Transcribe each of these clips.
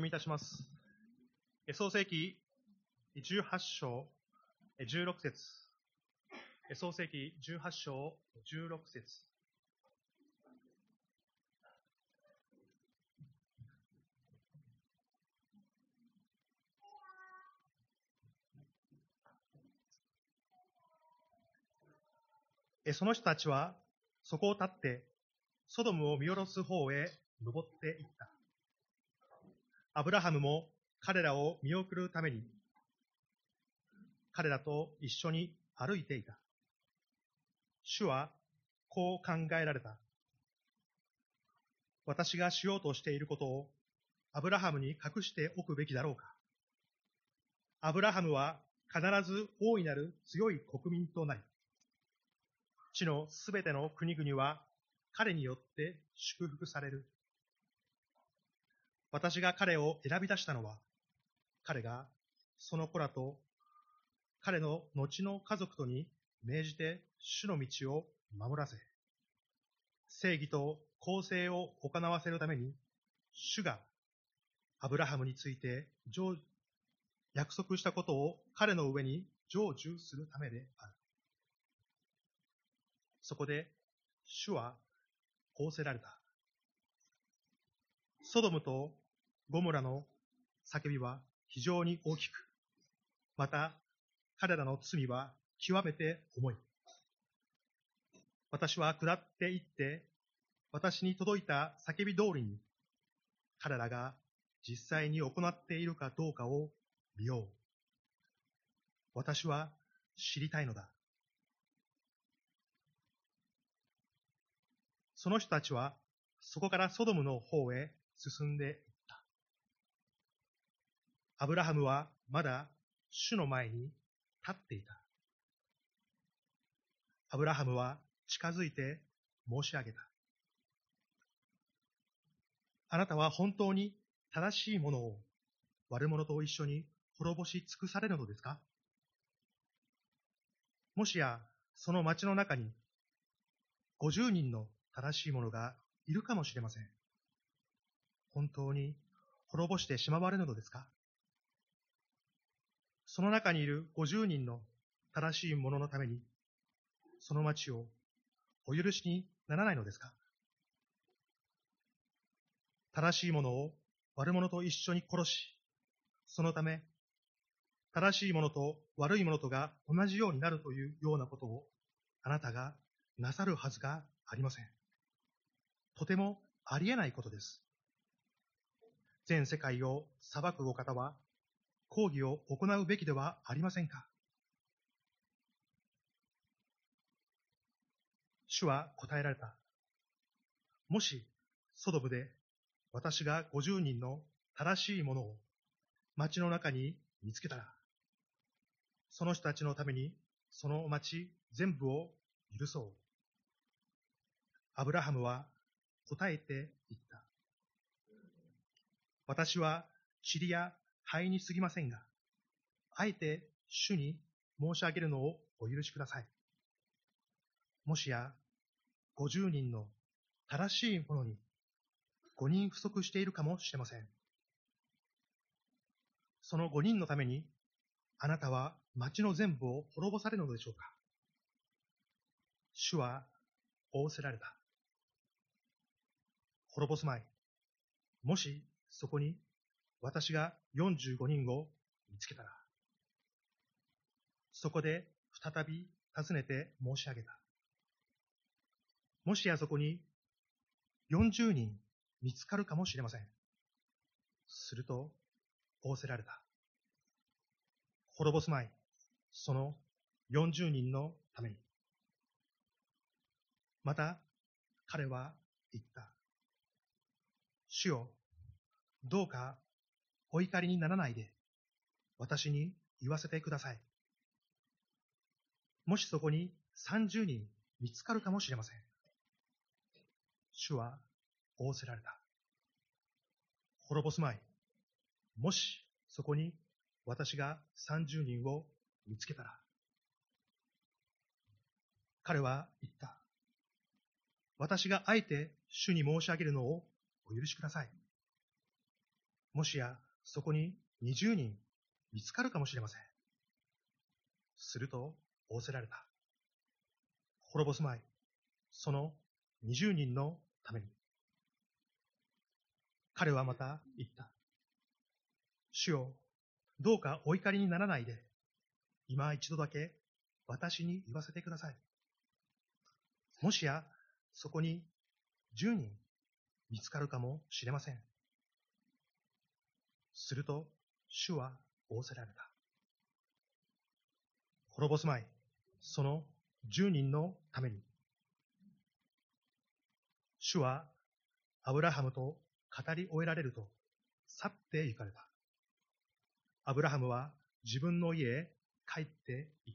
みいたします。創世記18章16節。創世記18章16節。その人たちはそこを立ってソドムを見下ろす方へ登っていった。アブラハムも彼らを見送るために彼らと一緒に歩いていた。主はこう考えられた。私がしようとしていることをアブラハムに隠しておくべきだろうか。アブラハムは必ず大いなる強い国民となり、地のすべての国々は彼によって祝福される。私が彼を選び出したのは、彼がその子らと彼の後の家族とに命じて主の道を守らせ、正義と公正を行わせるために、主がアブラハムについて約束したことを彼の上に成就するためである。そこで主はこうせられた。ソドムとゴモラの叫びは非常に大きく、また彼らの罪は極めて重い。私は下って行って、私に届いた叫び通りに彼らが実際に行っているかどうかを見よう。私は知りたいのだ。その人たちはそこからソドムの方へ進んでいった。アブラハムはまだ主の前に立っていた。アブラハムは近づいて申し上げた。あなたは本当に正しいものを悪者と一緒に滅ぼし尽くされるのですか？もしやその町の中に50人の正しい者がいるかもしれません。本当に滅ぼしてしまわれるのですか？その中にいる50人の正しい者のために、その町をお許しにならないのですか？正しい者を悪者と一緒に殺し、そのため、正しい者と悪い者とが同じようになるというようなことをあなたがなさるはずがありません。とてもありえないことです。全世界を裁くお方は、公義を行うべきではありませんか？主は答えられた。もし、ソドムで私が50人の正しい者を町の中に見つけたら、その人たちのためにその町全部を許そう。アブラハムは答えて言った。私は塵や灰に過ぎませんが、あえて主に申し上げるのをお許しください。もしや50人の正しい者に5人不足しているかもしれません。その5人のためにあなたは町の全部を滅ぼされるのでしょうか？主は仰せられた。滅ぼすまい。もしそこに私が45人を見つけたら、そこで再び尋ねて申し上げた。もしやそこに40人見つかるかもしれません。すると仰せられた。滅ぼすまい。その40人のために。また彼は言った。主よ、どうかお怒りにならないで私に言わせてください。もしそこに30人見つかるかもしれません。主は仰せられた。滅ぼすまい。もしそこに私が30人を見つけたら。彼は言った。私があえて主に申し上げるのをお許しください。 もしやそこに20人見つかるかもしれません。すると仰せられた。滅ぼすまい、その20人のために。彼はまた言った。主よ、どうかお怒りにならないで、今一度だけ私に言わせてください。もしやそこに10人見つかるかもしれません。すると主は仰せられた。滅ぼすまい、その10人のために。主はアブラハムと語り終えられると去って行かれた。アブラハムは自分の家へ帰って行った。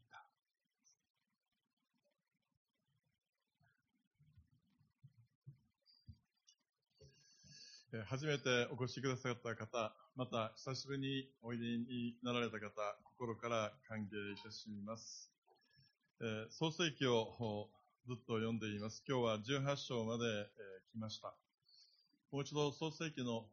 初めてお越しくださった方、また久しぶりにおいでになられた方、心から歓迎いたします。創世記をずっと読んでいます。今日は18章まで来ました。もう一度創世記の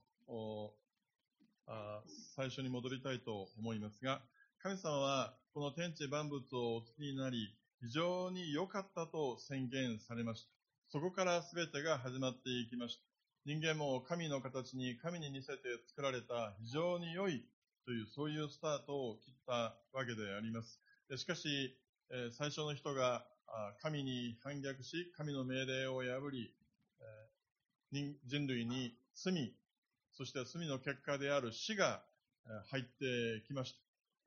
最初に戻りたいと思いますが、神様はこの天地万物をお作りになり、非常に良かったと宣言されました。そこから全てが始まっていきました。人間も神の形に神に似せて作られた非常に良いというそういうスタートを切ったわけであります。しかし、最初の人が神に反逆し、神の命令を破り、人類に罪、そして罪の結果である死が入ってきました。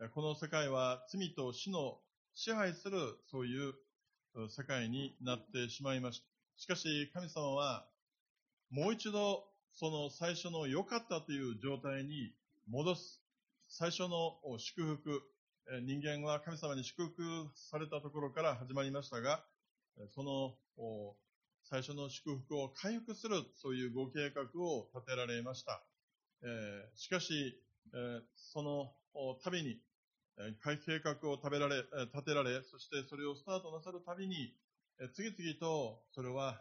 この世界は罪と死の支配するそういう世界になってしまいました。しかし神様はもう一度その最初の良かったという状態に戻す。最初の祝福。人間は神様に祝福されたところから始まりましたが、その最初の祝福を回復するそういうご計画を立てられました。しかし、その度に計画を立てられ、そしてそれをスタートなさるたびに、次々とそれは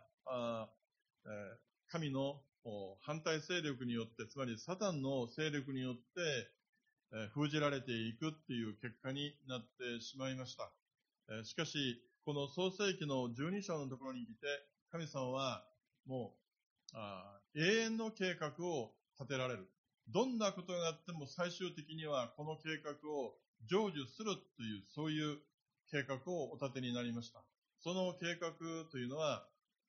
神の反対勢力によって、つまりサタンの勢力によって封じられていくっていう結果になってしまいました。しかし、この創世記の12章のところに来て、神様はもう永遠の計画を立てられる。どんなことがあっても最終的にはこの計画を成就するという、そういう計画をお立てになりました。その計画というのは、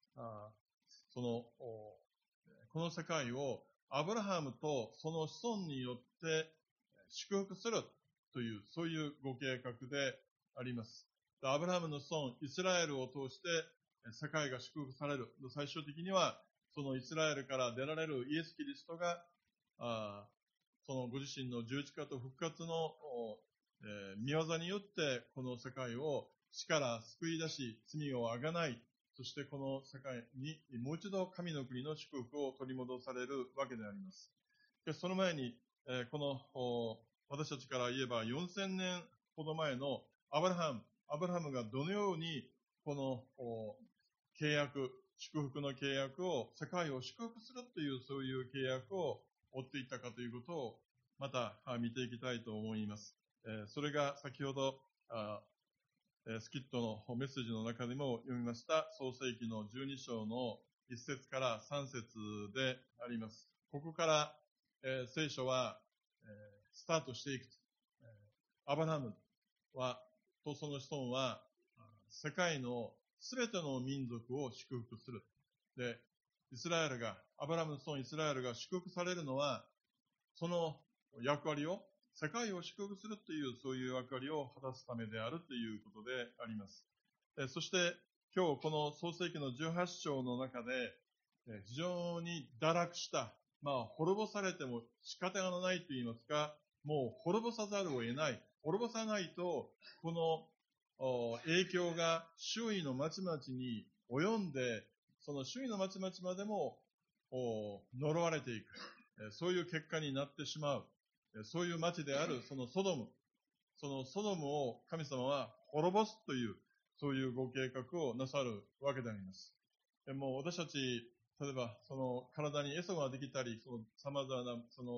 この世界をアブラハムとその子孫によって祝福するという、そういうご計画であります。アブラハムの子孫、イスラエルを通して世界が祝福される。最終的には、そのイスラエルから出られるイエス・キリストが、そのご自身の十字架と復活の御業によって、この世界を死から救い出し、罪をあがない、そしてこの世界にもう一度神の国の祝福を取り戻されるわけであります。その前に、この私たちから言えば4000年ほど前のアブラハムがどのようにこの契約、祝福の契約を、世界を祝福するというそういう契約を追っていったかということをまた見ていきたいと思います。それが先ほどスキットのメッセージの中でも読みました創世記の12章の1節から3節であります。ここから、聖書は、スタートしていく。アブラハムとその子孫は世界のすべての民族を祝福する。で、アブラハムの子孫イスラエルが祝福されるのは、その役割を世界を祝福するという、そういう役割を果たすためであるということであります。そして、今日この創世記の18章の中で、非常に堕落した、滅ぼされても仕方がないと言いますか、もう滅ぼさざるを得ない。滅ぼさないと、この影響が周囲の町々に及んで、その周囲の町々までも呪われていく。そういう結果になってしまう。そういう町であるそのソドムを神様は滅ぼすという、そういうご計画をなさるわけであります。もう私たち、例えばその体にエソができたり、その様々なその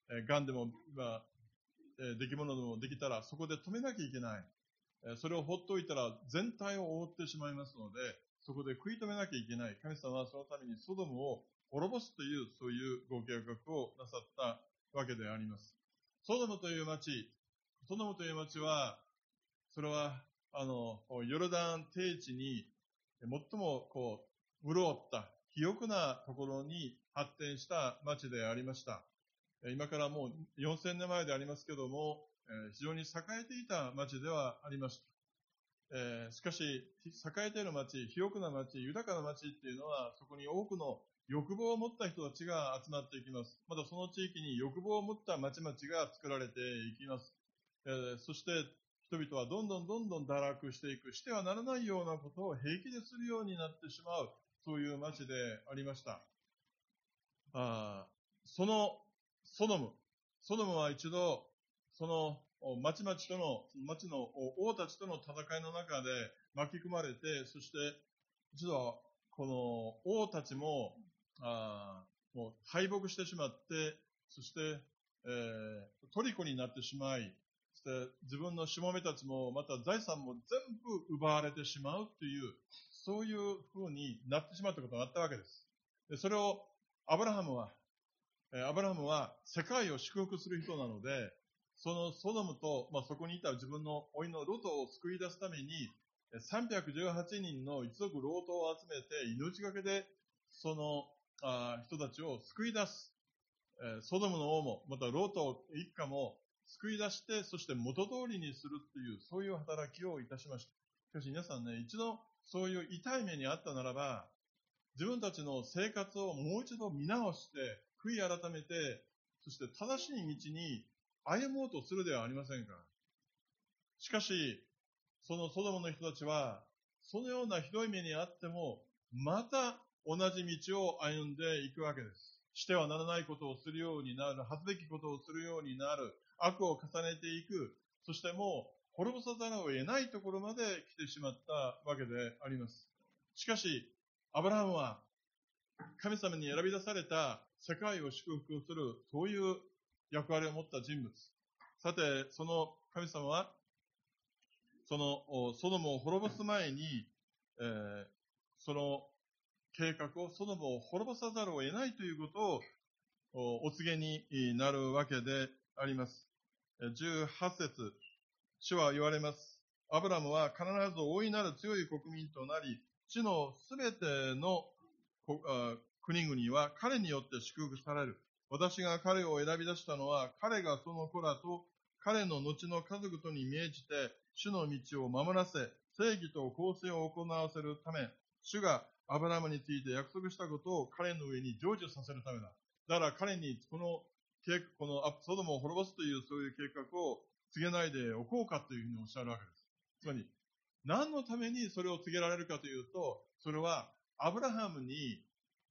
癌でも、出来物でもできたら、そこで止めなきゃいけない。それを放っておいたら全体を覆ってしまいますので、そこで食い止めなきゃいけない。神様はそのためにソドムを滅ぼすという、そういうご計画をなさったわけであります。ソドムという町は、それは、ヨルダン低地に、最も、潤った、肥沃なところに発展した町でありました。今からもう4000年前でありますけども、非常に栄えていた町ではありました。しかし、栄えている町、肥沃な町、豊かな町っていうのは、そこに多くの欲望を持った人たちが集まっていきます。またその地域に欲望を持った町々が作られていきます。そして、人々はどんどん堕落していく、してはならないようなことを平気でするようになってしまう、そういう町でありました。そのソドムは一度、その町の王たちとの戦いの中で巻き込まれて、そして一度、この王たちも、もう敗北してしまって、そして、虜になってしまい、そして自分のしもべたちも、また財産も全部奪われてしまうという、そういう風になってしまったことがあったわけです。でそれをアブラハムは世界を祝福する人なので、そのソドムと、そこにいた自分の甥のロトを救い出すために、318人の一族ロトを集めて、命がけでその人たちを救い出す。ソドムの王も、またロト一家も救い出して、そして元通りにするという、そういう働きをいたしました。しかし皆さんね、一度そういう痛い目にあったならば、自分たちの生活をもう一度見直して、悔い改めて、そして正しい道に歩もうとするではありませんか。しかし、そのソドムの人たちは、そのようなひどい目にあっても、また同じ道を歩んでいくわけです。してはならないことをするようになる、恥ずべきことをするようになる、悪を重ねていく、そしてもう滅ぼさざるを得ないところまで来てしまったわけであります。しかし、アブラハムは神様に選び出された世界を祝福する、そういう役割を持った人物。さて、その神様は、そのソドムを滅ぼす前に、その計画を、ソドムを滅ぼさざるを得ないということをお告げになるわけであります。18節、主は言われます。アブラムは必ず大いなる強い国民となり、地のすべての国々は彼によって祝福される。私が彼を選び出したのは、彼がその子らと彼の後の家族とに命じて、主の道を守らせ、正義と公正を行わせるため、主がアブラムについて約束したことを彼の上に成就させるためだ。だから彼にこのソドムを滅ぼすというそういう計画を告げないでおこうかというふうにおっしゃるわけです。つまり、何のためにそれを告げられるかというと、それはアブラハムに、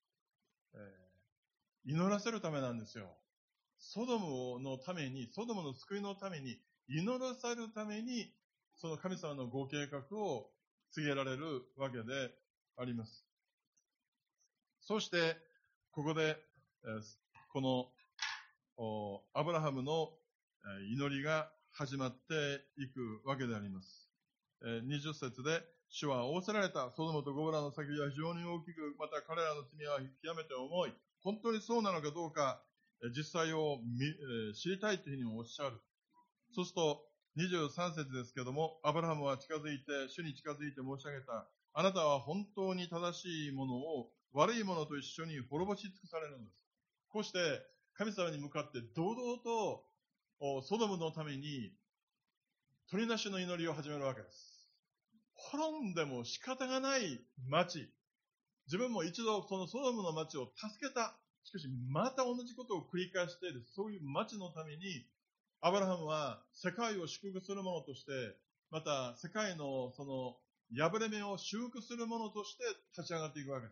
祈らせるためなんですよ。ソドムの救いのために、祈らせるために、その神様のご計画を告げられるわけであります。そして、ここで、このアブラハムの祈りが始まっていくわけであります。20節で、主は仰せられたソドムとゴモラの叫びは非常に大きく、また彼らの罪は極めて重い。本当にそうなのかどうか、実際を知りたいというふうにおっしゃる。そうすると、23節ですけども、アブラハムは主に近づいて申し上げた。あなたは本当に正しいものを悪いものと一緒に滅ぼし尽くされるのです。こうして、神様に向かって堂々とソドムのために取りなしの祈りを始めるわけです。滅んでも仕方がない町。自分も一度そのソドムの町を助けた。しかしまた同じことを繰り返している。そういう町のためにアブラハムは世界を祝福するものとして、また世界のその破れ目を修復するものとして立ち上がっていくわけです。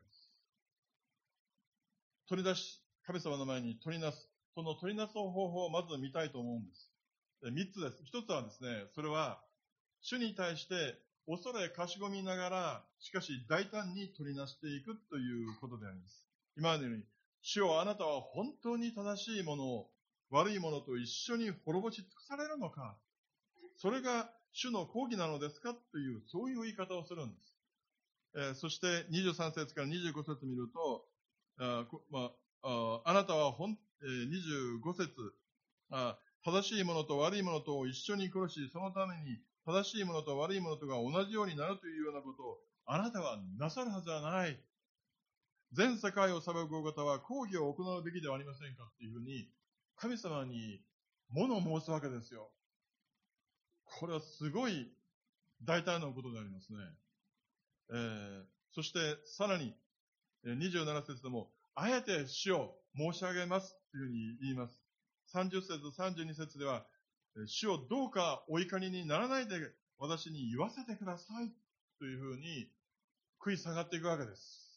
神様の前に取りなす。その取りなす方法をまず見たいと思うんです。3つです。1つはですね、それは主に対して恐れかしごみながら、しかし大胆に取りなしていくということであります。今までのように、主よあなたは本当に正しいものを悪い者と一緒に滅ぼし尽くされるのか。それが主の公義なのですかという、そういう言い方をするんです。そして23節から25節見ると、あなたは25節、正しい者と悪い者とを一緒に殺し、そのために正しい者と悪い者とが同じようになるというようなことをあなたはなさるはずはない。全世界を裁くお方は公義を行うべきではありませんかっていうふうに、神様に物を申すわけですよ。これはすごい大胆なことでありますね。そしてさらに27節でも、あえて主を申し上げますというふうに言います。30節、32節では、主をどうかお怒りにならないで私に言わせてくださいというふうに食い下がっていくわけです。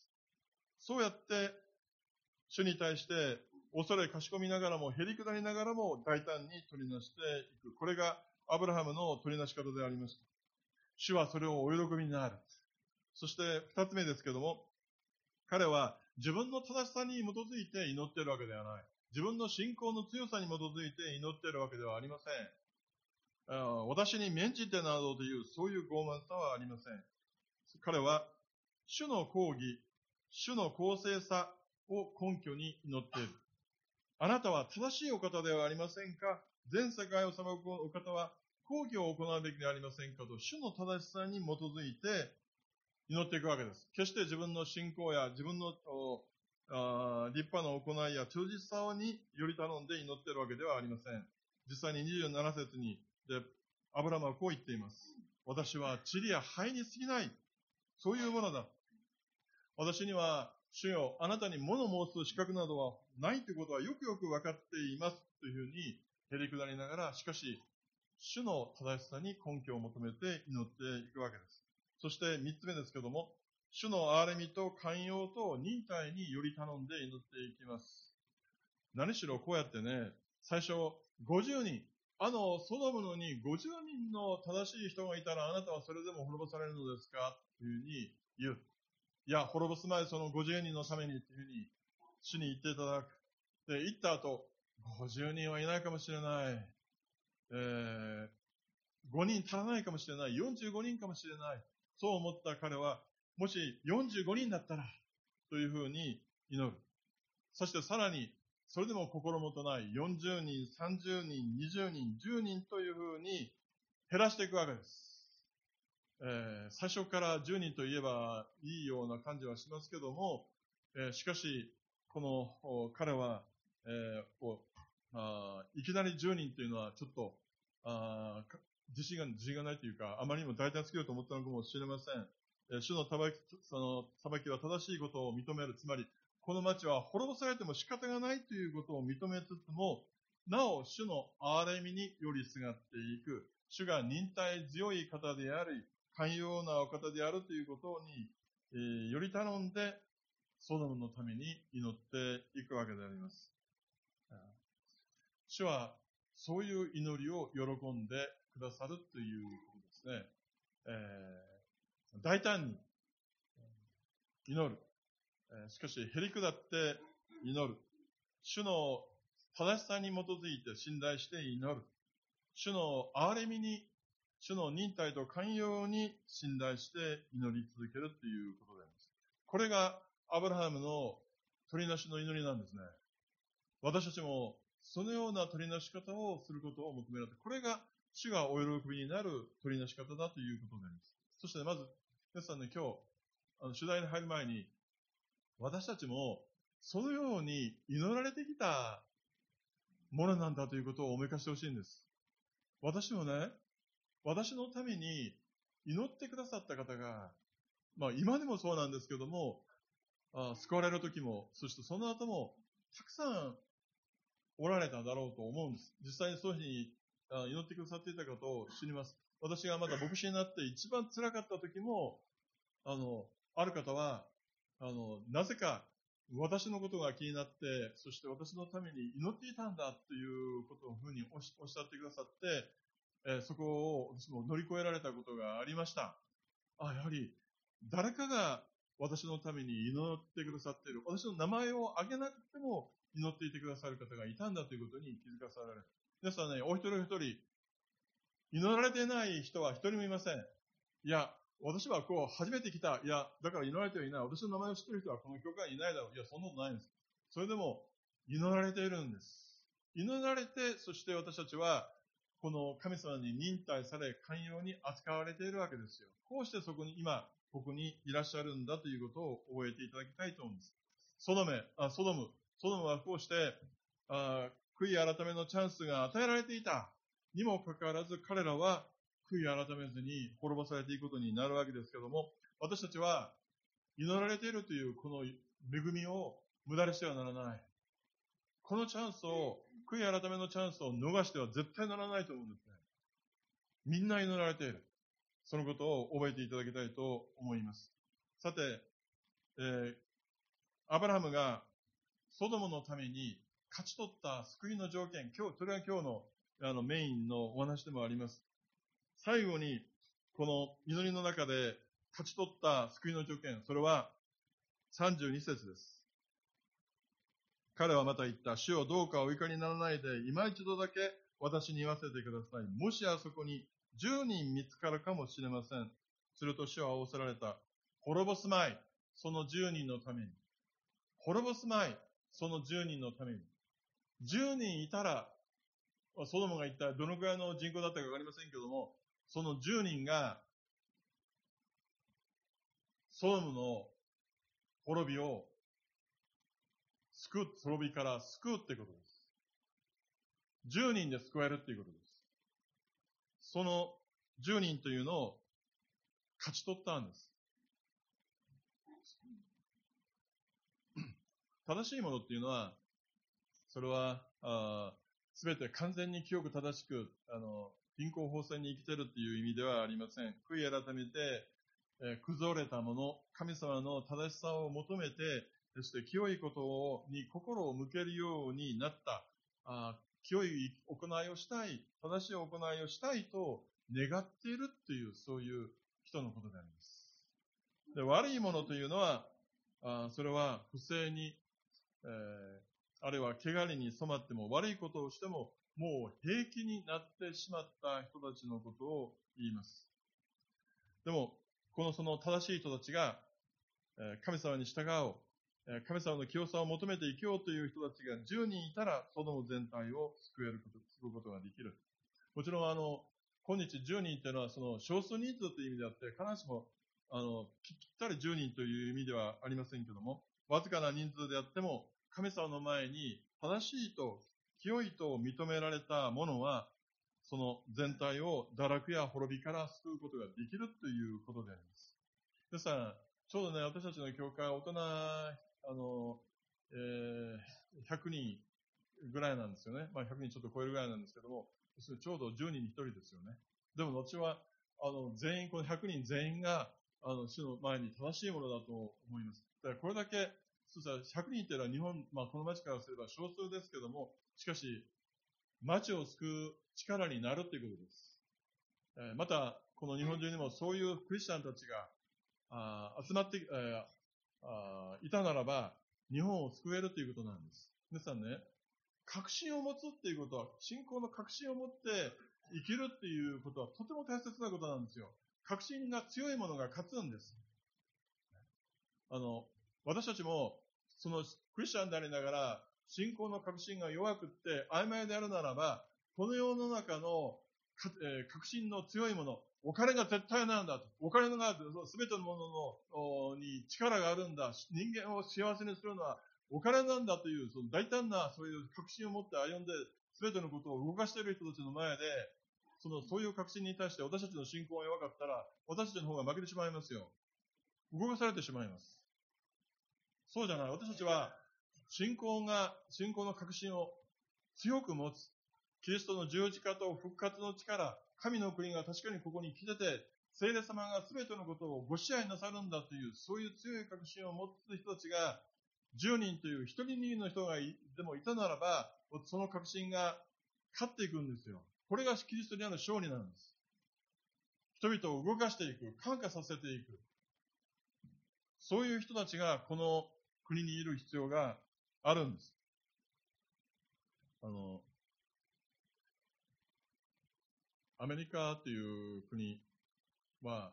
そうやって主に対して恐れかしこみながらもへりくだりながらも大胆に取りなしていく。これがアブラハムの取りなし方でありました。主はそれをお喜びになる。そして二つ目ですけども、彼は自分の正しさに基づいて祈っているわけではない。自分の信仰の強さに基づいて祈っているわけではありません。私に免じてなどというそういう傲慢さはありません。彼は主の公義、主の公正さを根拠に祈っている。あなたは正しいお方ではありませんか？全世界を裁くお方は公義を行うべきではありませんかと、主の正しさに基づいて祈っていくわけです。決して自分の信仰や自分の立派な行いや忠実さにより頼んで祈っているわけではありません。実際に27節にアブラムはこう言っています。私は塵や灰に過ぎない。そういうものだ。私には主よ、あなたに物申す資格などはないということはよくよく分かっていますというふうにへりくだりながら、しかし主の正しさに根拠を求めて祈っていくわけです。そして三つ目ですけども、主の憐れみと寛容と忍耐により頼んで祈っていきます。何しろこうやってね、最初50人、ソドムのに50人の正しい人がいたらあなたはそれでも滅ぼされるのですかというふうに言う。いや、滅ぼす前その50人のためにというふうに主に言っていただく。で、言った後、50人はいないかもしれない。5人足らないかもしれない。45人かもしれない。そう思った彼は、もし45人だったら、というふうに祈る。そしてさらに、それでも心もとない40人、30人、20人、10人というふうに減らしていくわけです。最初から10人と言えばいいような感じはしますけども、しかし、この彼は、いきなり10人というのはちょっと自信がないというか、あまりにも大胆すぎると思ったのかもしれません。主の裁きは正しいことを認める。つまり、この町は滅ぼされても仕方がないということを認めつつも、なお主の憐れみによりすがっていく。主が忍耐強い方であり、寛容なお方であるということに、より頼んで、ソドムのために祈っていくわけであります。主はそういう祈りを喜んでくださるということですね。大胆に祈る。しかし、へりくだって祈る。主の正しさに基づいて信頼して祈る。主の憐れみに、主の忍耐と寛容に信頼して祈り続けるということであります。これがアブラハムの取りなしの祈りなんですね。私たちもそのような取りなし方をすることを求められて、これが主がお喜びになる取りなし方だということであります。そしてまず、皆さんね、今日、取材に入る前に、私たちもそのように祈られてきたものなんだということを思い返してほしいんです。私もね、私のために祈ってくださった方が、今でもそうなんですけども、救われる時も、そしてその後も、たくさんおられただろうと思うんです。実際にそういうふうに祈ってくださっていたことを知ります。私がまだ牧師になって一番辛かった時も、ある方は、なぜか私のことが気になって、そして私のために祈っていたんだということをふうにおっしゃってくださって、そこを私も乗り越えられたことがありました。やはり誰かが私のために祈ってくださっている。私の名前を挙げなくても祈っていてくださる方がいたんだということに気づかされる。ですからね、お一人お一人、祈られていない人は一人もいません。いや、私は初めて来た。いや、だから祈られてはいない。私の名前を知っている人はこの教会にいないだろう。いや、そんなことないんです。それでも、祈られているんです。祈られて、そして私たちは、この神様に忍耐され、寛容に扱われているわけですよ。こうしてそこに今、ここにいらっしゃるんだということを覚えていただきたいと思うんです。ソドムはこうして、悔い改めのチャンスが与えられていた。にもかかわらず彼らは悔い改めずに滅ぼされていくことになるわけですけども、私たちは祈られているというこの恵みを無駄にしてはならない。このチャンスを、悔い改めのチャンスを逃しては絶対ならないと思うんですね。みんな祈られている。そのことを覚えていただきたいと思います。さて、アブラハムがソドムのために勝ち取った救いの条件、それは今日のメインのお話でもあります。最後に、この祈りの中で勝ち取った救いの条件、それは32節です。彼はまた言った。主よ、どうかお怒りにならないで、今一度だけ私に言わせてください。もしあそこに10人見つかるかもしれません。すると主は仰せられた。滅ぼすまい、その10人のために。滅ぼすまい、その10人のために。10人いたら、ソドムが一体どのくらいの人口だったかわかりませんけども、その10人が、ソドムの滅びを滅びから救うってことです。10人で救えるっていうことです。その10人というのを勝ち取ったんです。正しいものっていうのは、それは、すべて完全に清く正しく、貧困法制に生きてるっていう意味ではありません。悔い改めて、崩れたもの、神様の正しさを求めて、そして清いことに心を向けるようになった、清い行いをしたい、正しい行いをしたいと願っているっていう、そういう人のことであります。で、悪いものというのは、それは不正に、あるいは汚れに染まっても悪いことをしても、もう平気になってしまった人たちのことを言います。でも、その正しい人たちが、神様に従おう、神様の清さを求めて生きようという人たちが10人いたら、その全体を救うことができる。もちろん、今日10人というのは、その少数人数という意味であって、必ずしも、ぴったり10人という意味ではありませんけども、わずかな人数であっても、神様の前に正しいと、清いと認められたものは、その全体を堕落や滅びから救うことができるということであります。ですから、ちょうどね、私たちの教会は大人、100人ぐらいなんですよね。100人ちょっと超えるぐらいなんですけども、ちょうど10人に1人ですよね。でも私は、全員、この100人全員が、主の前に正しいものだと思います。だからこれだけ、100人というのは日本、この町からすれば少数ですけども、しかし、町を救う力になるということです。また、この日本中にもそういうクリスチャンたちが集まって、いたならば、日本を救えるということなんです。皆さんね、確信を持つっていうことは、信仰の確信を持って生きるっていうことはとても大切なことなんですよ。確信が強いものが勝つんです。私たちも、そのクリスチャンでありながら、信仰の確信が弱くって曖昧であるならば、この世の中の確信の強いもの、お金が絶対なんだと。お金が全てのものに力があるんだ。人間を幸せにするのはお金なんだという、その大胆なそういう確信を持って歩んで、全てのことを動かしている人たちの前で、そういう確信に対して私たちの信仰が弱かったら、私たちの方が負けてしまいますよ。動かされてしまいます。そうじゃない。私たちは、信仰の確信を強く持つ。キリストの十字架と復活の力、神の国が確かにここに来てて、聖霊様が全てのことをご支配なさるんだという、そういう強い確信を持つ人たちが、10人という一人人の人がでもいたならば、その確信が勝っていくんですよ。これがキリストにある勝利なんです。人々を動かしていく、感化させていく。そういう人たちがこの国にいる必要があるんです。 アメリカという国は、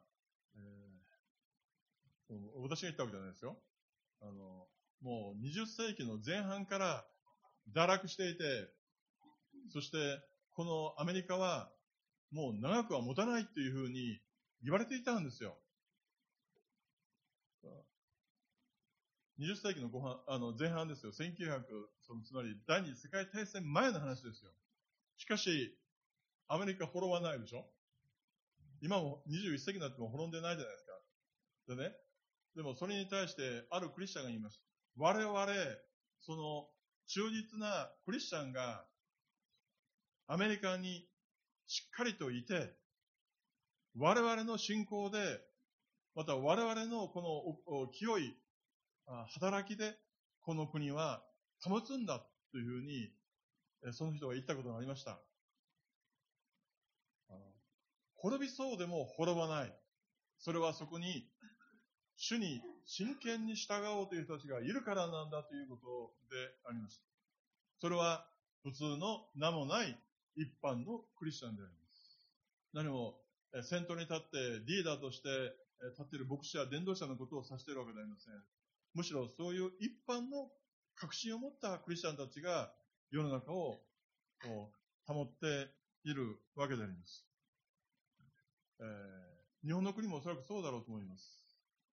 私が言ったわけじゃないですよ。もう20世紀の前半から堕落していて、そしてこのアメリカはもう長くは持たないっていうふうに言われていたんですよ。20世紀の前半ですよ。1900、つまり第二次世界大戦前の話ですよ。しかし、アメリカ滅ばないでしょ。今も21世紀になっても滅んでないじゃないですか。でね、でもそれに対してあるクリスチャンが言いました。我々、その忠実なクリスチャンがアメリカにしっかりといて、我々の信仰で、また我々のこの清い働きで、この国は保つんだというふうに、その人が言ったことがありました。滅びそうでも滅ばない。それはそこに、主に真剣に従おうという人たちがいるからなんだということであります。それは普通の名もない一般のクリスチャンであります。何も、先頭に立ってリーダーとして立っている牧師や伝道者のことを指しているわけではありません。むしろそういう一般の確信を持ったクリスチャンたちが世の中を保っているわけであります。日本の国もおそらくそうだろうと思います。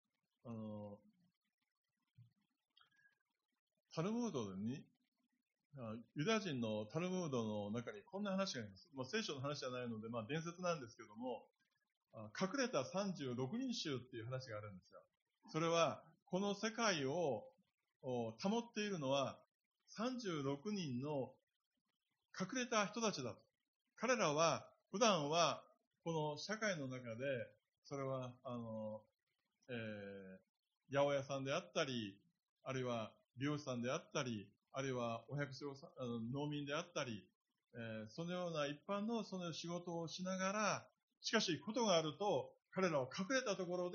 タルムードに、ユダヤ人のタルムードの中にこんな話があります。聖書の話じゃないので、伝説なんですけども、隠れた36人衆っていう話があるんですよ。それは、この世界を保っているのは36人の隠れた人たちだと。彼らは普段はこの社会の中で、それは八百屋さんであったり、あるいは美容師さんであったり、あるいはお百姓さん、農民であったり、そのような一般のその仕事をしながら、しかしことがあると彼らは隠れたところで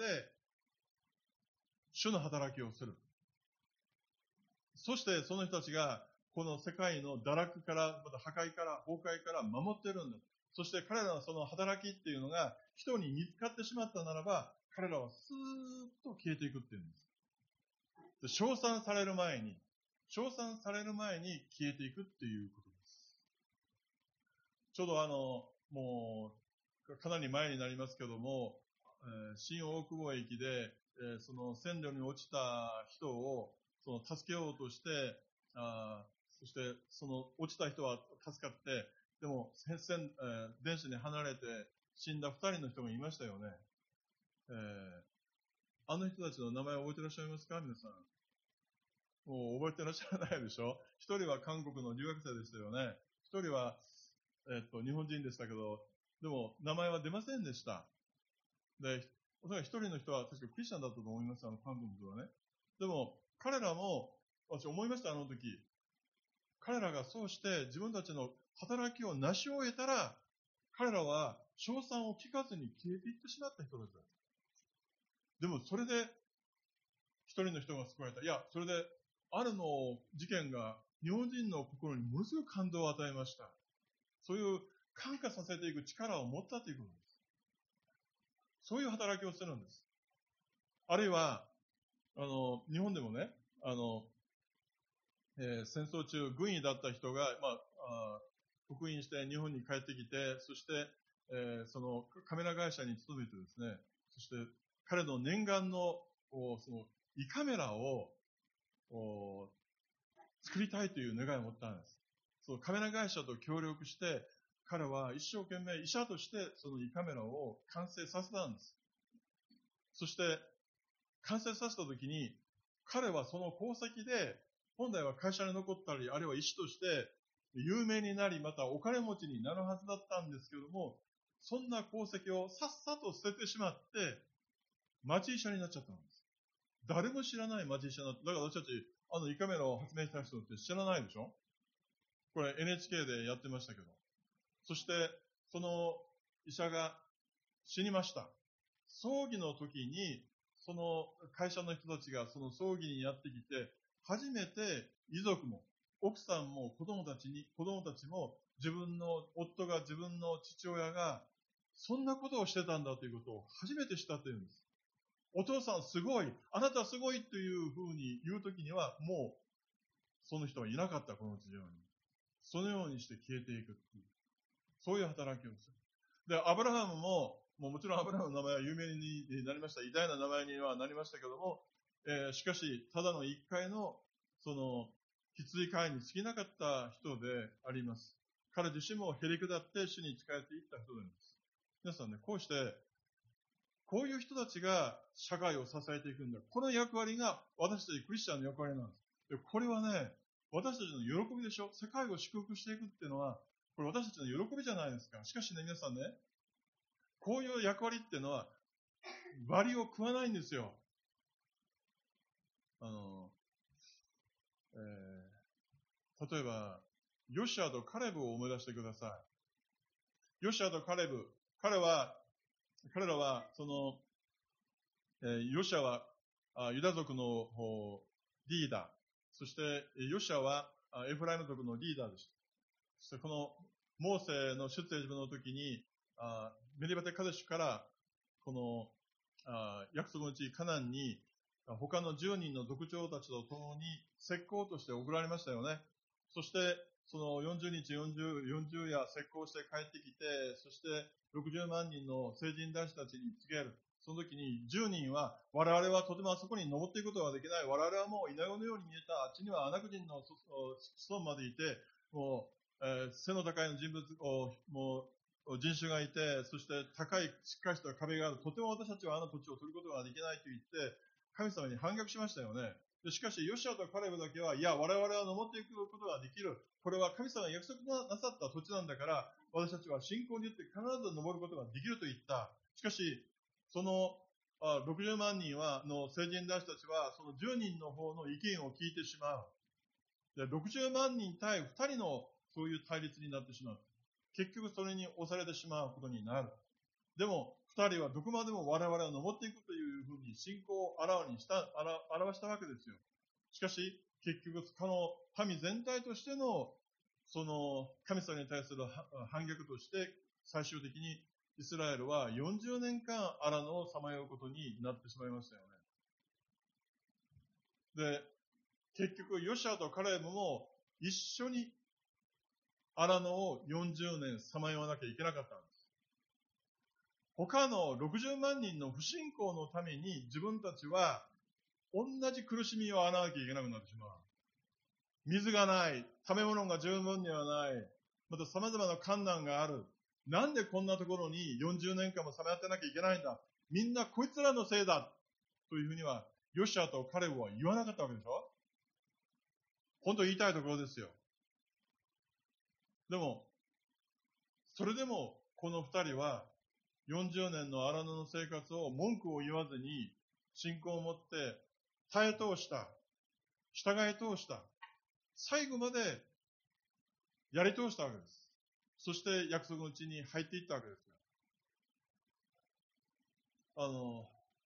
主の働きをする。そしてその人たちがこの世界の堕落から、また破壊から、崩壊から守っているんだ。そして彼らのその働きっていうのが人に見つかってしまったならば、彼らはスーッと消えていくっていうんです。称賛される前に消えていくっていうことです。ちょうどもうかなり前になりますけども、新大久保駅で、その線路に落ちた人を助けようとして、そしてその落ちた人は助かって、でも電車に離れて死んだ2人の人がいましたよね。あの人たちの名前を覚えてらっしゃいますか、皆さん。もう覚えてらっしゃらないでしょ。一人は韓国の留学生でしたよね。一人は、日本人でしたけど、でも名前は出ませんでした。で、おそらく一人の人は確かクリスチャンだったと思います、韓国の人はね。でも、彼らも、私思いました、あの時。彼らがそうして自分たちの働きを成し終えたら、彼らは称賛を聞かずに消えていってしまった人たちだ。でもそれで、一人の人が救われた。いや、それで、あるの事件が日本人の心にものすごく感動を与えました。そういう感化させていく力を持ったということです。そういう働きをするんです。あるいは、日本でもね、戦争中、軍医だった人が、復員して日本に帰ってきて、そして、そのカメラ会社に勤めてですね、そして彼の念願の、その胃カメラを作りたいという願いを持ったんです。そのカメラ会社と協力して、彼は一生懸命医者としてその胃カメラを完成させたんです。そして完成させたときに、彼はその功績で本来は会社に残ったり、あるいは医師として有名になり、またお金持ちになるはずだったんですけども、そんな功績をさっさと捨ててしまって、町医者になっちゃったんです。誰も知らない町医者になった。だから私たち、胃カメラを発明した人って知らないでしょ。これ NHK でやってましたけど。そして、その医者が死にました。葬儀の時に、その会社の人たちがその葬儀にやってきて、初めて遺族も、 奥さんも子供たちも自分の夫が、自分の父親が、そんなことをしてたんだということを初めて知ったというんです。お父さんすごい、あなたすごいというふうに言うときには、もう、その人はいなかった、この地上に。そのようにして消えていくっていう。そういう働きをする。で、アブラハムも、もちろんアブラハムの名前は有名になりました。偉大な名前にはなりましたけども、しかし、ただの一回の、羊飼いに過ぎなかった人であります。彼自身もへりくだって主に仕えていった人であります。皆さんね、こうして、こういう人たちが社会を支えていくんだ。この役割が私たちクリスチャンの役割なんです。で、これはね、私たちの喜びでしょ。世界を祝福していくっていうのは、これ私たちの喜びじゃないですか。しかしね、皆さんね、こういう役割っていうのは、割を食わないんですよ。例えば、ヨシュアとカレブを思い出してください。ヨシュアとカレブ、彼らは、ヨシュアはユダ族のリーダー、そしてヨシュアはエフライム族のリーダーでした。そしてこのモーセの出エジプトの時に、メリバテカデシュからこの約束の地カナンに他の10人の族長たちと共に石膏として送られましたよね。そして、その40日40夜石膏して帰ってきて、そして60万人の成人男子たちに告げる。その時に10人は、我々はとてもあそこに登っていくことができない。我々はもう稲子のように見えた。あっちにはアナク人の子孫までいて、もう、背の高い人物もう人種がいて、そして高いしっかりした壁がある。とても私たちはあの土地を取ることができないと言って、神様に反逆しましたよね。でしかし、ヨシュアとカレブだけは、いや、我々は登っていくことができる。これは神様が約束なさった土地なんだから、私たちは信仰によって必ず登ることができると言った。しかし、その60万人の成人男子たちは、その10人の方の意見を聞いてしまう。で60万人対2人のそういう対立になってしまう。結局それに押されてしまうことになる。でも、2人はどこまでも我々は登っていくというふうに信仰を表したわけですよ。しかし、結局、民全体としての、その神様に対する反逆として、最終的にイスラエルは40年間荒野をさまようことになってしまいましたよね。で、結局、ヨシュアとカレブも一緒に荒野を40年さまよわなきゃいけなかったんです。他の60万人の不信仰のために自分たちは同じ苦しみをあわなきゃいけなくなってしまう。水がない、食べ物が十分にはない、また様々な困難がある。なんでこんなところに40年間もさまよってなきゃいけないんだ。みんなこいつらのせいだ。というふうには、ヨシュアとカレブは言わなかったわけでしょ。本当言いたいところですよ。でも、それでもこの二人は40年の荒野の生活を文句を言わずに信仰を持って耐え通した。従い通した。最後までやり通したわけです。そして約束の地に入っていったわけですよ。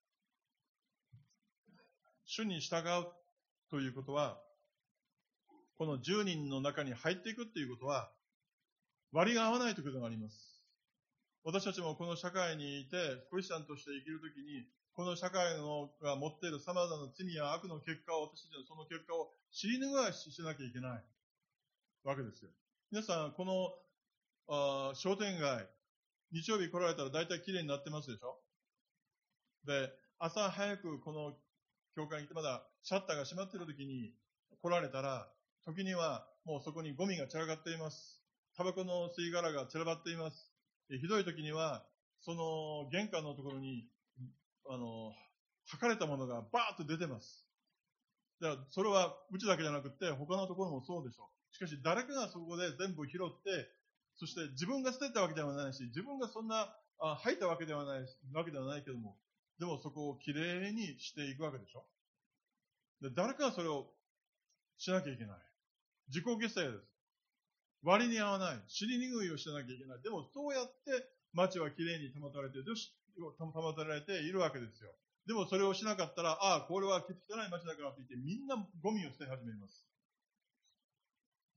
主に従うということは、この10人の中に入っていくということは、割が合わないということがあります。私たちもこの社会にいて、クリスチャンとして生きるときに、この社会が持っている様々な罪や悪の結果を、私たちはその結果を知り抜かしなきゃいけないわけですよ。皆さん、この商店街、日曜日来られたら大体綺麗になってますでしょ。で、朝早くこの教会に来てまだシャッターが閉まっている時に来られたら、時にはもうそこにゴミが散らかっています。タバコの吸い殻が散らばっています。ひどい時には、その玄関のところに、吐かれたものがバーッと出てます。だからそれはうちだけじゃなくて他のところもそうでしょう。しかし誰かがそこで全部拾って、そして自分が捨てたわけではないし、自分がそんな吐いたわけではないけども、でもそこをきれいにしていくわけでしょ。で誰かがそれをしなきゃいけない。自己犠牲です。割に合わない。尻拭いをしなきゃいけない。でもそうやって街はきれいに保たれているわけですよ。でもそれをしなかったら、これは汚い街だからといってみんなゴミを捨て始めます。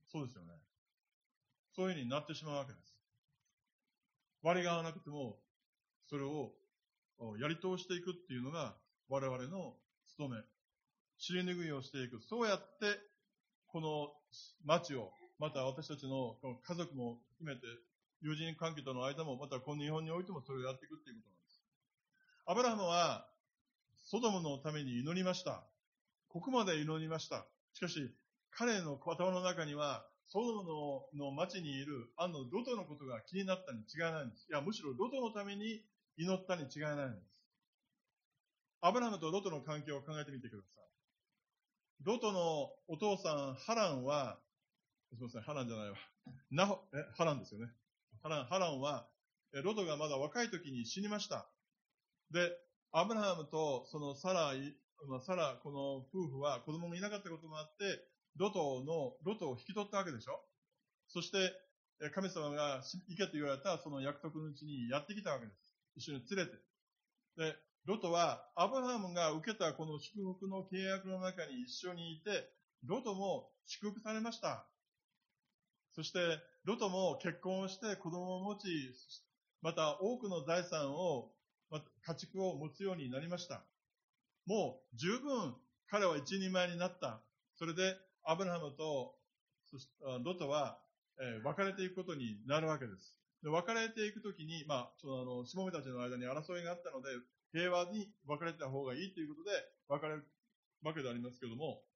そうですよね。そういうふうになってしまうわけです。割が合わなくても、それをやり通していくっていうのが我々の務め。尻拭いをしていく。そうやって、この町を、また私たちの家族も含めて、友人関係との間も、またこの日本においてもそれをやっていくっていうことなんです。アブラハムは、ソドムのために祈りました。ここまで祈りました。しかし、彼の頭の中には、ソドムの町にいるロトのことが気になったに違いないんです。いや、むしろロトのために祈ったに違いないんです。アブラハムとロトの関係を考えてみてください。ロトのお父さん、ハランは、すみません、ハランじゃないわ。ハランですよね。ハランは、ロトがまだ若い時に死にました。で、アブラハムとそのサラ、この夫婦は子供がいなかったこともあって、ロトを引き取ったわけでしょ。そして、神様が行けと言われたその約束のうちにやってきたわけです。一緒に連れて。で、ロトはアブラハムが受けたこの祝福の契約の中に一緒にいて、ロトも祝福されました。そして、ロトも結婚をして子供を持ち、また多くの財産を、家畜を持つようになりました。もう十分彼は一人前になった。それでアブラハムとロトは別れていくことになるわけです。で別れていくときに、しもべたちの間に争いがあったので、平和に別れた方がいいということで別れるわけでありますけども、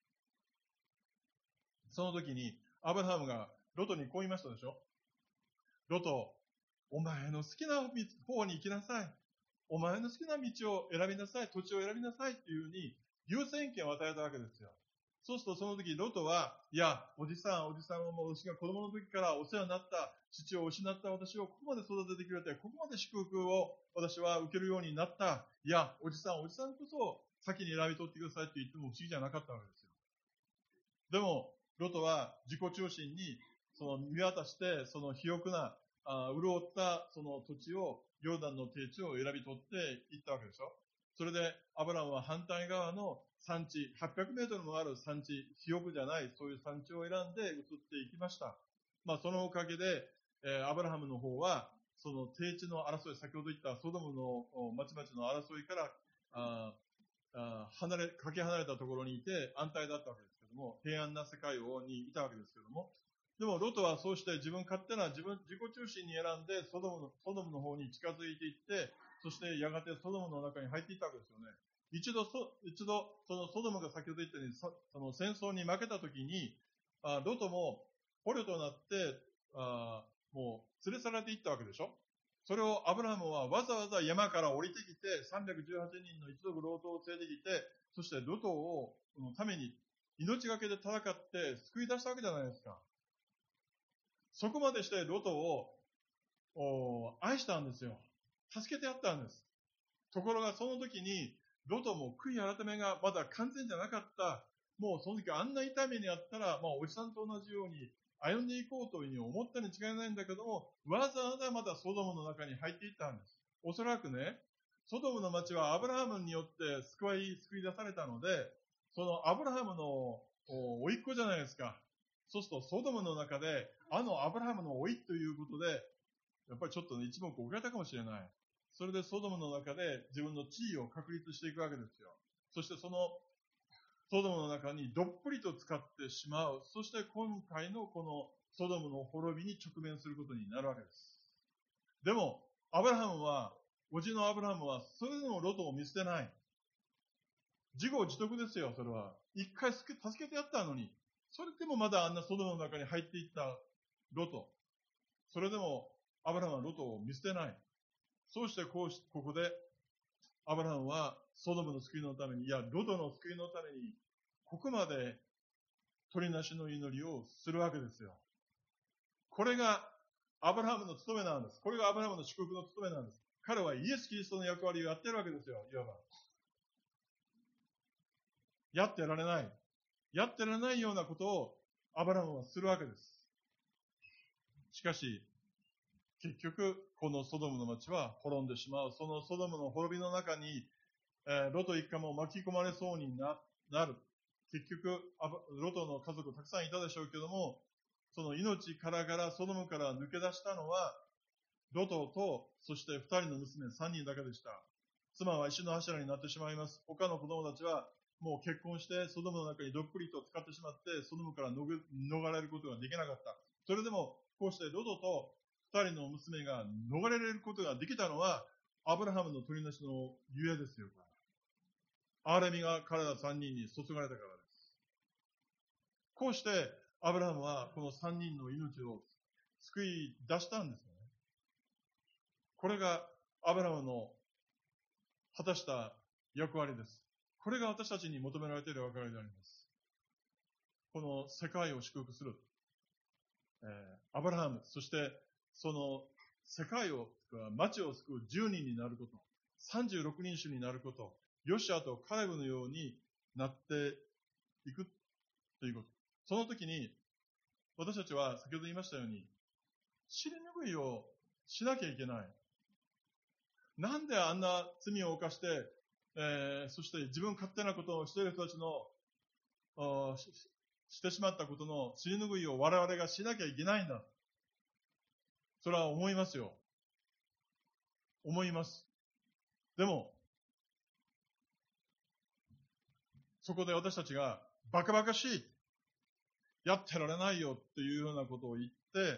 その時にアブラハムがロトにこう言いましたでしょ。ロト、お前の好きな方に行きなさい。お前の好きな道を選びなさい。土地を選びなさいっていうふうに優先権を与えたわけですよ。そうするとその時ロトは、いや、おじさんはもう私が子供の時からお世話になった父を失った私をここまで育ててくれて、ここまで祝福を私は受けるようになった。いや、おじさんこそ先に選び取ってくださいって言っても不思議じゃなかったわけですよ。でも、ロトは自己中心に見渡して、その肥沃な、潤ったその土地を、ヨルダンの低地を選び取っていったわけでしょ。それで、アブラムは反対側の山地、800メートルもある山地、肥沃じゃない、そういう山地を選んで移っていきました。そのおかげで、アブラハムの方は、その低地の争い、先ほど言ったソドムの町々の争いから、かけ離れたところにいて安泰だったわけですけども、平安な世界にいたわけですけども、でもロトはそうして自己中心に選んでソドムの方に近づいていって、そしてやがてソドムの中に入っていったわけですよね。一度そのソドムが先ほど言ったように、その戦争に負けた時に、ロトも捕虜となって、もう連れ去られていったわけでしょ。それをアブラハムはわざわざ山から降りてきて、318人の一族ロトを連れてきて、そしてロトをのために命がけで戦って救い出したわけじゃないですか。そこまでしてロトを愛したんですよ。助けてやったんです。ところがその時にロトも悔い改めがまだ完全じゃなかった。もうその時あんな痛みにあったら、おじさんと同じように歩んでいこうというふうに思ったに違いないんだけども、わざわざまたソドムの中に入っていったんです。おそらくね、ソドムの町はアブラハムによって救い出されたので、そのアブラハムの甥っ子じゃないですか。そうするとソドムの中で、アブラハムの甥ということで、やっぱりちょっとね、一目置かれたかもしれない。それでソドムの中で自分の地位を確立していくわけですよ。そしてそのソドムの中にどっぷりと使ってしまう。そして今回のこのソドムの滅びに直面することになるわけです。でも、おじのアブラハムは、それでもロトを見捨てない。自業自得ですよ、それは。一回助けてやったのに。それでもまだあんなソドムの中に入っていったロト。それでも、アブラハムはロトを見捨てない。そうしてここで、アブラハムはソドムの救いのために、いや、ロトの救いのために、ここまで取りなしの祈りをするわけですよ。これがアブラハムの務めなんです。これがアブラハムの祝福の務めなんです。彼はイエス・キリストの役割をやってるわけですよ、いわば。やってられないようなことをアブラハムはするわけです。しかし、結局、このソドムの町は滅んでしまう。そのソドムの滅びの中に、ロト一家も巻き込まれそうになる。結局、ロトの家族たくさんいたでしょうけども、 その命からソドムから抜け出したのは、ロトと、そして二人の娘三人だけでした。妻は石の柱になってしまいます。他の子供たちはもう結婚してソドムの中にどっぷりと使ってしまって、ソドムから逃れることができなかった。それでも、こうしてロトと二人の娘が逃れることができたのは、アブラハムの取りなしのゆえですよ。憐れみが彼ら三人に注がれたからです。こうして、アブラハムはこの三人の命を救い出したんですよね。これがアブラハムの果たした役割です。これが私たちに求められている役割であります。この世界を祝福する。アブラハム、そしてその世界を、町を救う10人になること、36人種になること、ヨシアとカレブのようになっていくということ。その時に、私たちは先ほど言いましたように、尻拭いをしなきゃいけない。なんであんな罪を犯して、そして自分勝手なことをしている人たちの、してしまったことの尻拭いを我々がしなきゃいけないんだ。それは思いますよ。思います。でも、そこで私たちがバカバカしい。やってられないよっていうようなことを言って、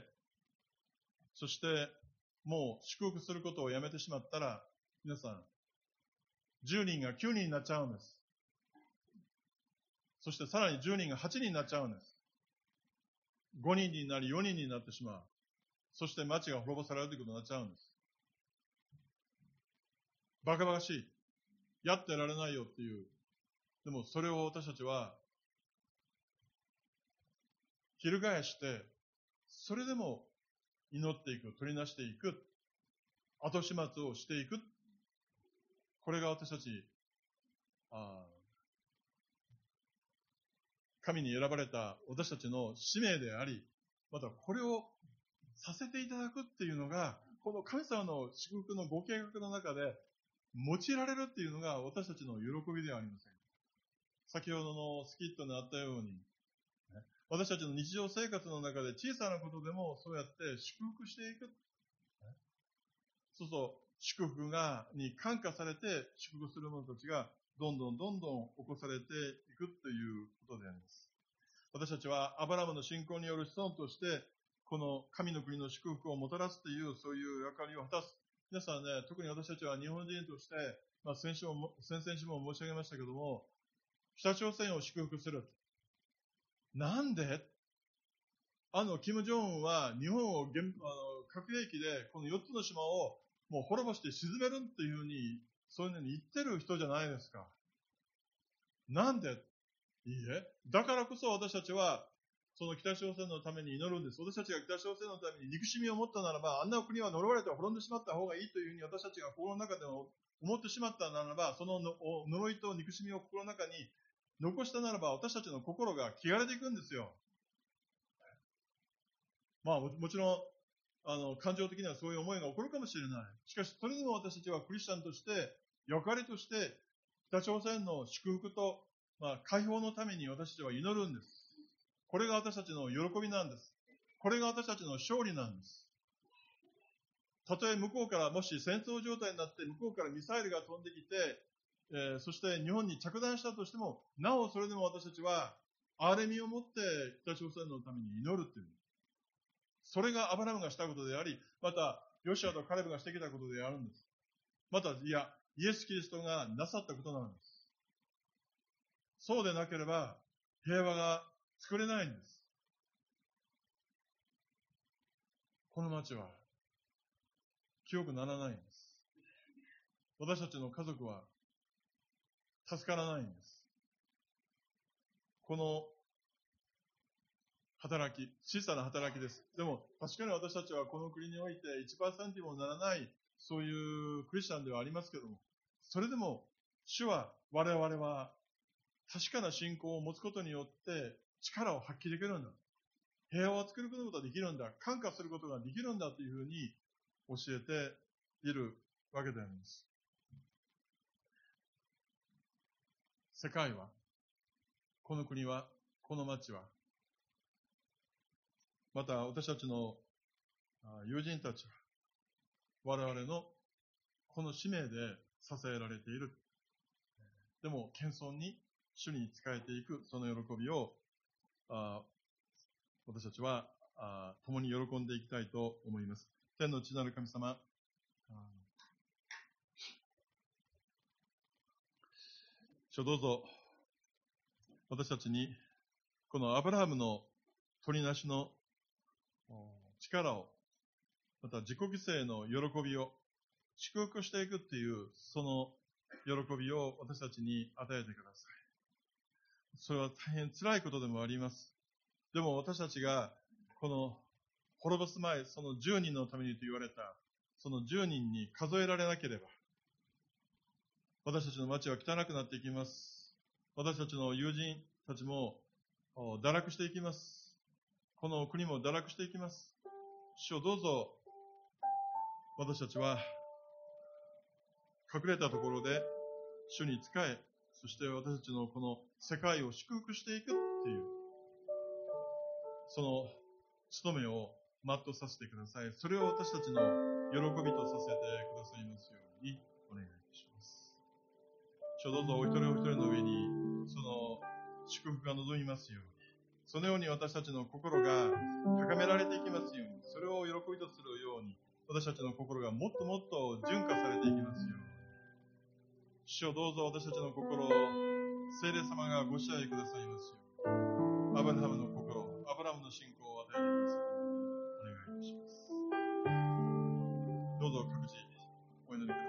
そしてもう祝福することをやめてしまったら、皆さん、10人が9人になっちゃうんです。そしてさらに10人が8人になっちゃうんです。5人になり4人になってしまう。そして町が滅ぼされるということになっちゃうんです。バカバカしい。やってられないよっていう。でもそれを私たちは、翻して、それでも祈っていく、取りなしていく、後始末をしていく。これが私たち、神に選ばれた私たちの使命であり、またこれをさせていただくっていうのが、この神様の祝福のご計画の中で用いられるっていうのが私たちの喜びではありません。先ほどのスキットにあったように、私たちの日常生活の中で小さなことでもそうやって祝福していく。そうそう、祝福に感化されて祝福する者たちがどんどん起こされていくということであります。私たちはアブラハムの信仰による子孫として、この神の国の祝福をもたらすという、そういう役割を果たす。皆さんね、特に私たちは日本人として、先々週も申し上げましたけども、北朝鮮を祝福する。なんでキム・ジョンウンは日本を核兵器でこの4つの島をもう滅ぼして沈めるっていうふうに、そういうのに言ってる人じゃないですか。なんでいいえ。だからこそ私たちは、その北朝鮮のために祈るんです。私たちが北朝鮮のために憎しみを持ったならば、あんな国は呪われて滅んでしまった方がいいというふうに私たちが心の中で思ってしまったならば、その呪いと憎しみを心の中に残したならば、私たちの心が汚れていくんですよ。もちろん、感情的にはそういう思いが起こるかもしれない。しかし、それでも私たちはクリスチャンとして、役割として、北朝鮮の祝福と、解放のために私たちは祈るんです。これが私たちの喜びなんです。これが私たちの勝利なんです。たとえ向こうからもし戦争状態になって向こうからミサイルが飛んできて、そして日本に着弾したとしても、なおそれでも私たちは憐れみを持って北朝鮮のために祈るっていう。それがアブラハムがしたことであり、またヨシュアとカレブがしてきたことであるんです。また、イエス・キリストがなさったことなんです。そうでなければ平和が作れないんです。この町は清くならないんです。私たちの家族は助からないんです。この働き、小さな働きです。でも確かに私たちはこの国において1%にもならないそういうクリスチャンではありますけども、それでも主は我々は確かな信仰を持つことによって力を発揮できるんだ。平和を作ることができるんだ。感化することができるんだというふうに教えているわけであります。世界は、この国は、この町は、 また私たちの友人たちは、我々のこの使命で支えられている。でも、謙遜に主に仕えていく、その喜びを、私たちは共に喜んでいきたいと思います。天の父なる神様、主どうぞ、私たちに、このアブラハムの取りなしの力を、また自己犠牲の喜びを祝福していくっていう、その喜びを私たちに与えてください。それは大変辛いことでもあります。でも私たちが、この滅ぼす前、その10人のためにと言われた、その10人に数えられなければ、私たちの町は汚くなっていきます。私たちの友人たちも堕落していきます。この国も堕落していきます。主をどうぞ、私たちは隠れたところで主に仕え、そして私たちのこの世界を祝福していくっていう、その務めを全うさせてください。それを私たちの喜びとさせてくださいますようにお願いいたします。主をどうぞお一人お一人の上にその祝福が望みますように、そのように私たちの心が高められていきますように、それを喜びとするように、私たちの心がもっともっと純化されていきますように。主をどうぞ私たちの心を聖霊様がご支配くださいますように。アブラハムの心、アブラハムの信仰